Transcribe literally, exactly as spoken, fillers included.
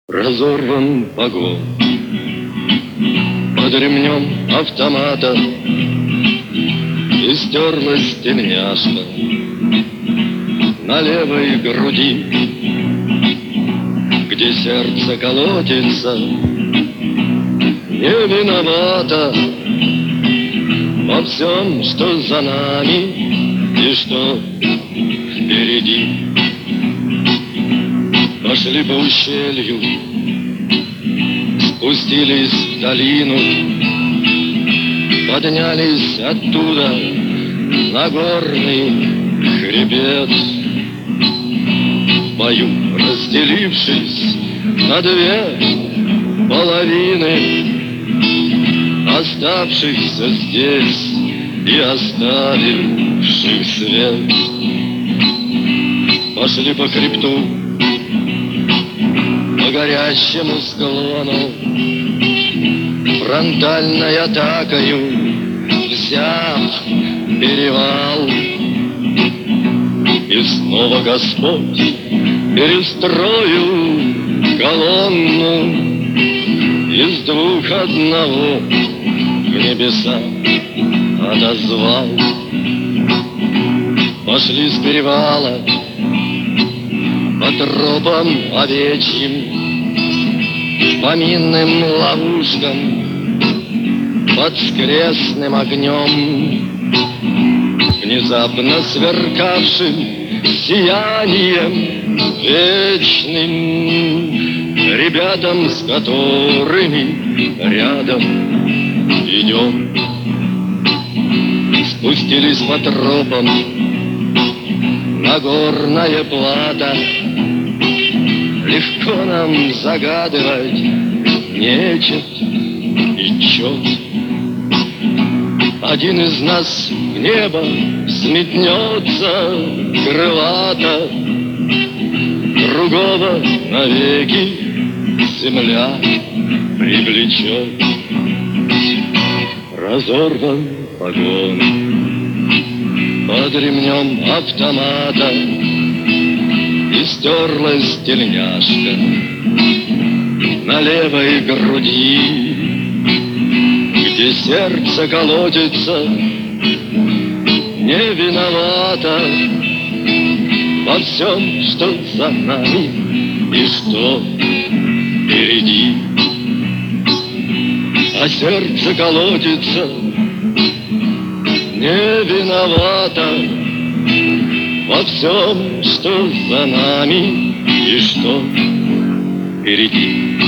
Разорван погон под ремнем автомата, и стерлась тельняшка на левой груди, где сердце колотится, не виновата во всем, что за нами и что впереди. Пошли по ущелью, спустились в долину, поднялись оттуда на горный хребет. В бою разделившись на две половины, оставшихся здесь и оставивших свет, пошли по хребту, по горящему склону, фронтальной атакою взяв перевал. И снова Господь перестроил колонну из двух одного в небеса отозвал. Пошли с перевала по тропам овечьим, по минным ловушкам, под скрестным огнем, внезапно сверкавшим сиянием вечным, ребятам, с которыми рядом идем. Спустились по тропам на горное плато, легко нам загадывать нечет и чет. Один из нас в небо взметнется крылато, другого навеки земля привлечет. Разорван погон под ремнем автомата, и стерлась тельняшка на левой груди, где сердце колотится, не виновата во всем, что за нами и что впереди. А сердце колотится, не виновата во всем, что за нами и что впереди.